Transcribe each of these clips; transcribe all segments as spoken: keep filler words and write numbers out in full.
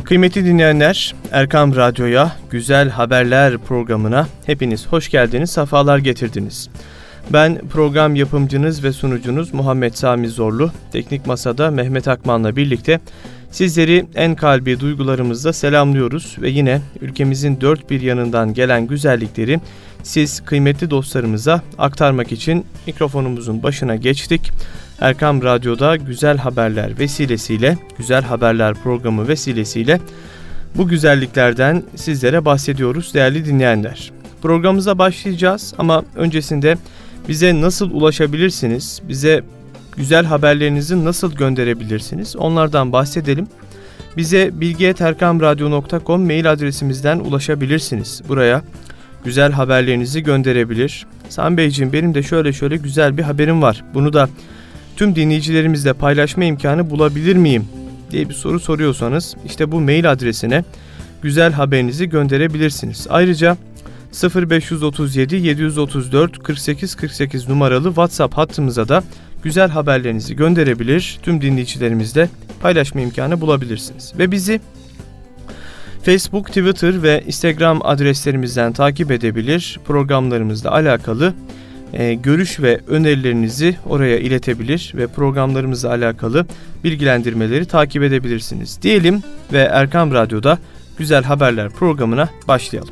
Kıymetli dinleyenler, Erkam Radyo'ya, Güzel Haberler programına hepiniz hoş geldiniz, sefalar getirdiniz. Ben program yapımcınız ve sunucunuz Muhammed Sami Zorlu, teknik masada Mehmet Akman'la birlikte sizleri en kalbi duygularımızla selamlıyoruz ve yine ülkemizin dört bir yanından gelen güzellikleri siz kıymetli dostlarımıza aktarmak için mikrofonumuzun başına geçtik. Erkam Radyo'da Güzel Haberler vesilesiyle, Güzel Haberler programı vesilesiyle bu güzelliklerden sizlere bahsediyoruz değerli dinleyenler. Programımıza başlayacağız ama öncesinde bize nasıl ulaşabilirsiniz, bize güzel haberlerinizi nasıl gönderebilirsiniz onlardan bahsedelim. Bize bilgi et erkam radyo nokta com mail adresimizden ulaşabilirsiniz. Buraya güzel haberlerinizi gönderebilir. Sami Beyciğim, benim de şöyle şöyle güzel bir haberim var, bunu da tüm dinleyicilerimizle paylaşma imkanı bulabilir miyim diye bir soru soruyorsanız işte bu mail adresine güzel haberinizi gönderebilirsiniz. Ayrıca sıfır beş otuz yedi yedi otuz dört kırk sekiz kırk sekiz numaralı WhatsApp hattımıza da güzel haberlerinizi gönderebilir, tüm dinleyicilerimizle paylaşma imkanı bulabilirsiniz. Ve bizi Facebook, Twitter ve Instagram adreslerimizden takip edebilir, programlarımızla alakalı e, görüş ve önerilerinizi oraya iletebilir ve programlarımızla alakalı bilgilendirmeleri takip edebilirsiniz diyelim ve Erkam Radyo'da Güzel Haberler programına başlayalım.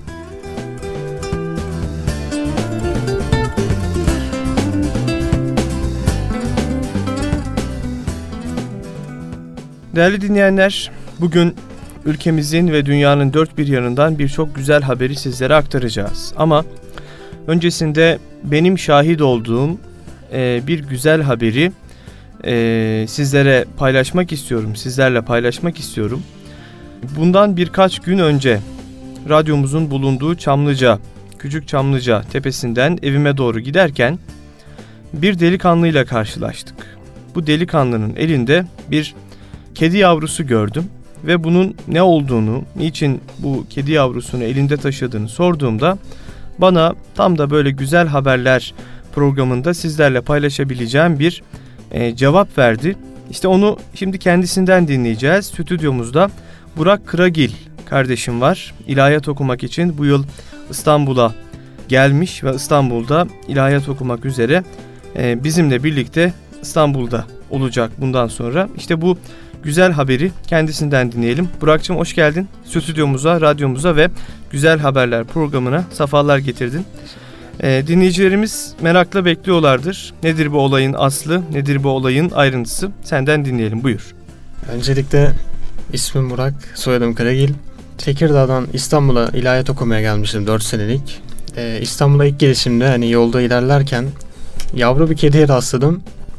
Değerli dinleyenler, bugün ülkemizin ve dünyanın dört bir yanından birçok güzel haberi sizlere aktaracağız. Ama öncesinde benim şahit olduğum e, bir güzel haberi e, sizlere paylaşmak istiyorum, sizlerle paylaşmak istiyorum. Bundan birkaç gün önce radyomuzun bulunduğu Çamlıca, Küçük Çamlıca tepesinden evime doğru giderken bir delikanlıyla karşılaştık. Bu delikanlının elinde bir kedi yavrusu gördüm ve bunun ne olduğunu, niçin bu kedi yavrusunu elinde taşıdığını sorduğumda bana tam da böyle güzel haberler programında sizlerle paylaşabileceğim bir e, cevap verdi. İşte onu şimdi kendisinden dinleyeceğiz. Stüdyomuzda Burak Kıragil kardeşim var. İlahiyat okumak için bu yıl İstanbul'a gelmiş ve İstanbul'da ilahiyat okumak üzere e, bizimle birlikte İstanbul'da olacak bundan sonra. İşte bu güzel haberi kendisinden dinleyelim. Burak'cığım, hoş geldin stüdyomuza, radyomuza ve Güzel Haberler programına sefalar getirdin. Ee, dinleyicilerimiz merakla bekliyorlardır. Nedir bu olayın aslı, nedir bu olayın ayrıntısı? Senden dinleyelim, buyur. Öncelikle ismim Burak, soyadım Kıragil. Tekirdağ'dan İstanbul'a ilahiyat okumaya gelmiştim dört senelik. Ee, İstanbul'a ilk gelişimde hani yolda ilerlerken yavru bir kediye rastladım.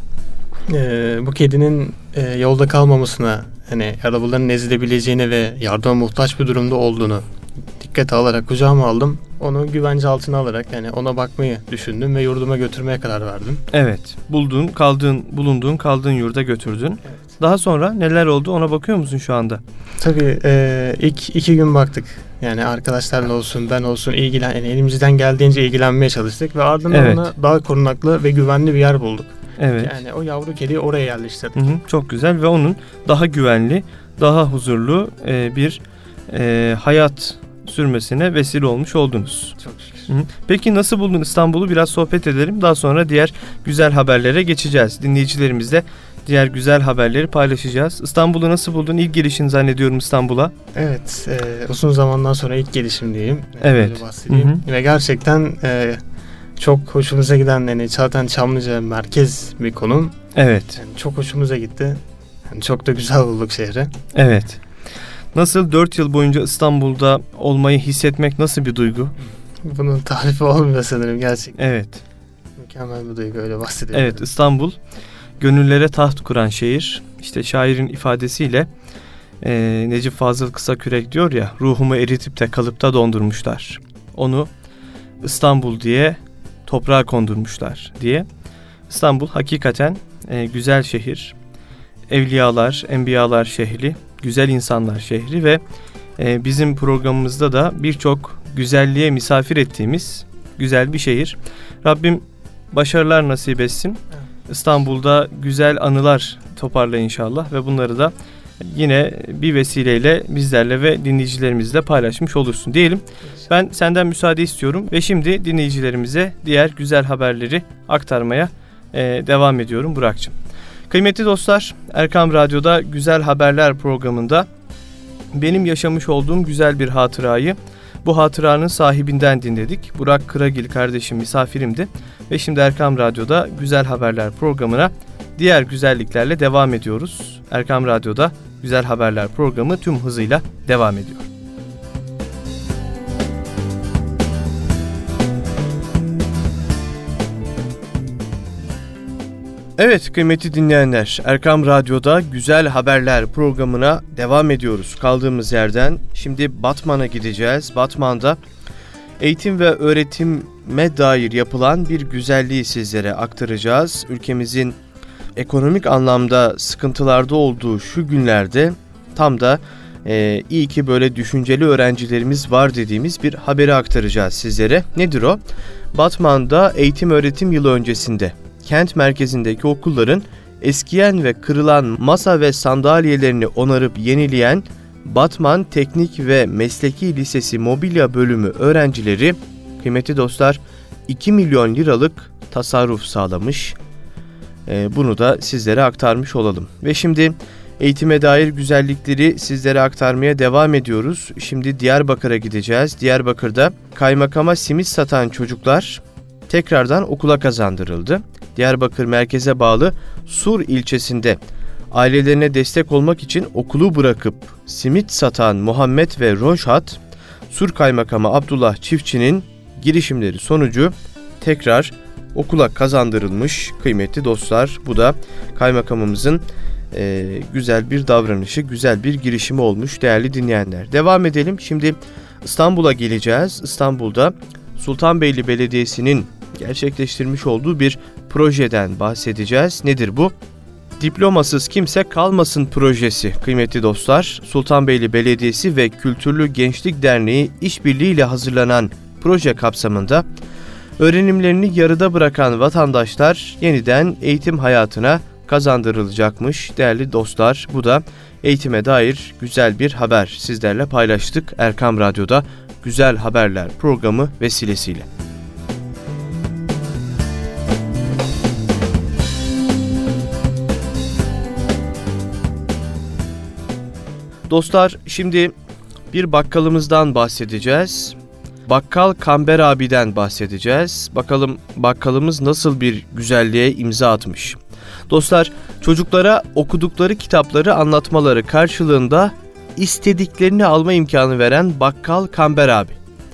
Ee, bu kedinin e, yolda kalmamasına, hani arabaların ezilebileceğine ve yardıma muhtaç bir durumda olduğunu dikkate alarak kucağıma aldım. Onu güvence altına alarak yani ona bakmayı düşündüm ve yurduma götürmeye karar verdim. Evet, bulduğun, kaldığın, bulunduğun, kaldığın yurda götürdün. Evet. Daha sonra neler oldu, ona bakıyor musun şu anda? Tabii e, ilk iki gün baktık. Yani arkadaşlarla olsun, ben olsun ilgilen, yani elimizden geldiğince ilgilenmeye çalıştık ve ardından evet. ona daha korunaklı ve güvenli bir yer bulduk. Evet. Yani o yavru kediyi oraya yerleştirdik. Hı hı, çok güzel ve onun daha güvenli, daha huzurlu e, bir e, hayat sürmesine vesile olmuş oldunuz. Çok şükür. Hı hı. Peki nasıl buldun İstanbul'u? Biraz sohbet edelim. Daha sonra diğer güzel haberlere geçeceğiz. Dinleyicilerimizle diğer güzel haberleri paylaşacağız. İstanbul'u nasıl buldun? İlk gelişin zannediyorum İstanbul'a. Evet. E, uzun zamandan sonra ilk gelişim diyeyim. Evet. Hı hı. Ve gerçekten e, çok hoşumuza giden, yani zaten Çamlıca merkez bir konum. Evet. Yani çok hoşumuza gitti. Yani çok da güzel bulduk şehri. Evet. Nasıl dört yıl boyunca İstanbul'da olmayı hissetmek nasıl bir duygu? Bunun tarifi olmuyor sanırım gerçekten. Evet. Mükemmel bir duygu, öyle bahsedelim. Evet, İstanbul gönüllere taht kuran şehir. İşte şairin ifadesiyle e, Necip Fazıl Kısakürek diyor ya, ruhumu eritip de kalıpta dondurmuşlar. Onu İstanbul diye toprağa kondurmuşlar diye. İstanbul hakikaten e, güzel şehir. Evliyalar, enbiyalar şehri, güzel insanlar şehri ve e, bizim programımızda da birçok güzelliğe misafir ettiğimiz güzel bir şehir. Rabbim başarılar nasip etsin. İstanbul'da güzel anılar toparla inşallah ve bunları da yine bir vesileyle bizlerle ve dinleyicilerimizle paylaşmış olursun diyelim. Ben senden müsaade istiyorum ve şimdi dinleyicilerimize diğer güzel haberleri aktarmaya e, devam ediyorum Burak'cığım. Kıymetli dostlar, Erkam Radyo'da Güzel Haberler programında benim yaşamış olduğum güzel bir hatırayı bu hatıranın sahibinden dinledik. Burak Kıragil kardeşim misafirimdi ve şimdi Erkam Radyo'da Güzel Haberler programına diğer güzelliklerle devam ediyoruz. Erkam Radyo'da Güzel Haberler programı tüm hızıyla devam ediyor. Evet kıymetli dinleyenler, Erkam Radyo'da Güzel Haberler programına devam ediyoruz. Kaldığımız yerden şimdi Batman'a gideceğiz. Batman'da eğitim ve öğretime dair yapılan bir güzelliği sizlere aktaracağız. Ülkemizin ekonomik anlamda sıkıntılarda olduğu şu günlerde tam da e, iyi ki böyle düşünceli öğrencilerimiz var dediğimiz bir haberi aktaracağız sizlere. Nedir o? Batman'da eğitim öğretim yılı öncesinde kent merkezindeki okulların eskiyen ve kırılan masa ve sandalyelerini onarıp yenileyen Batman Teknik ve Mesleki Lisesi Mobilya Bölümü öğrencileri, kıymetli dostlar, iki milyon liralık tasarruf sağlamış. Ee, bunu da sizlere aktarmış olalım. Ve şimdi eğitime dair güzellikleri sizlere aktarmaya devam ediyoruz. Şimdi Diyarbakır'a gideceğiz. Diyarbakır'da kaymakama simit satan çocuklar tekrardan okula kazandırıldı. Diyarbakır merkeze bağlı Sur ilçesinde ailelerine destek olmak için okulu bırakıp simit satan Muhammed ve Roşhat, Sur Kaymakamı Abdullah Çiftçi'nin girişimleri sonucu tekrar okula kazandırılmış kıymetli dostlar. Bu da kaymakamımızın e, güzel bir davranışı, güzel bir girişimi olmuş değerli dinleyenler. Devam edelim. Şimdi İstanbul'a geleceğiz. İstanbul'da Sultanbeyli Belediyesi'nin gerçekleştirmiş olduğu bir projeden bahsedeceğiz. Nedir bu? Diplomasız kimse kalmasın projesi kıymetli dostlar. Sultanbeyli Belediyesi ve Kültürlü Gençlik Derneği işbirliğiyle hazırlanan proje kapsamında öğrenimlerini yarıda bırakan vatandaşlar yeniden eğitim hayatına kazandırılacakmış değerli dostlar. Bu da eğitime dair güzel bir haber sizlerle paylaştık Erkam Radyo'da Güzel Haberler programı vesilesiyle. Dostlar şimdi bir bakkalımızdan bahsedeceğiz. Bakkal Kamber abi'den bahsedeceğiz. Bakalım bakkalımız nasıl bir güzelliğe imza atmış. Dostlar çocuklara okudukları kitapları anlatmaları karşılığında istediklerini alma imkanı veren Bakkal Kamber abi.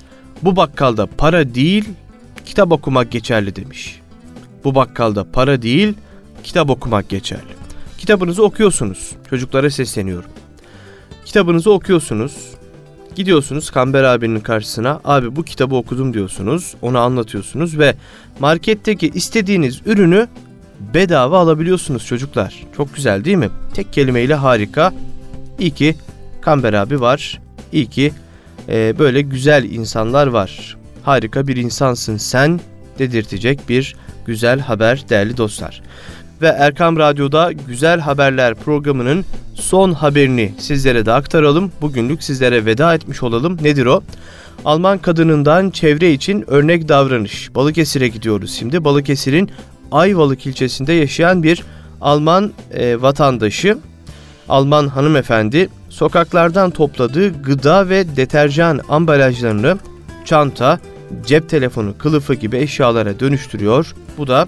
Bu bakkalda para değil, kitap okumak geçerli demiş. Bu bakkalda para değil, kitap okumak geçerli. Kitabınızı okuyorsunuz. Çocuklara sesleniyorum. Kitabınızı okuyorsunuz. Gidiyorsunuz Kamber abinin karşısına. Abi bu kitabı okudum diyorsunuz. Ona anlatıyorsunuz ve marketteki istediğiniz ürünü bedava alabiliyorsunuz çocuklar. Çok güzel değil mi? Tek kelimeyle harika. İyi ki Kamber abi var. İyi ki e, böyle güzel insanlar var. Harika bir insansın sen dedirtecek bir güzel haber değerli dostlar. Ve Erkam Radyo'da Güzel Haberler programının son haberini sizlere de aktaralım. Bugünlük sizlere veda etmiş olalım. Nedir o? Alman kadınından çevre için örnek davranış. Balıkesir'e gidiyoruz şimdi. Balıkesir'in Ayvalık ilçesinde yaşayan bir Alman e, vatandaşı, Alman hanımefendi sokaklardan topladığı gıda ve deterjan ambalajlarını çanta, cep telefonu kılıfı gibi eşyalara dönüştürüyor. Bu da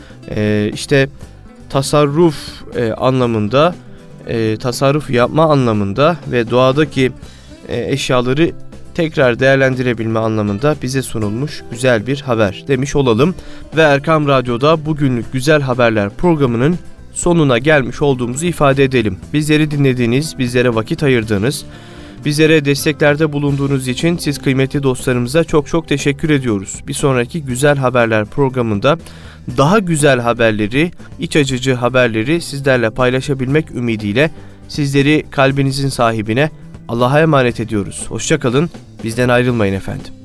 e, işte tasarruf e, anlamında, e, tasarruf yapma anlamında ve doğadaki e, eşyaları tekrar değerlendirebilme anlamında bize sunulmuş güzel bir haber demiş olalım. Ve Erkam Radyo'da bugünlük Güzel Haberler programının sonuna gelmiş olduğumuzu ifade edelim. Bizleri dinlediğiniz, bizlere vakit ayırdığınız, bizlere desteklerde bulunduğunuz için siz kıymetli dostlarımıza çok çok teşekkür ediyoruz. Bir sonraki Güzel Haberler programında daha güzel haberleri, iç açıcı haberleri sizlerle paylaşabilmek ümidiyle sizleri kalbinizin sahibine Allah'a emanet ediyoruz. Hoşça kalın, bizden ayrılmayın efendim.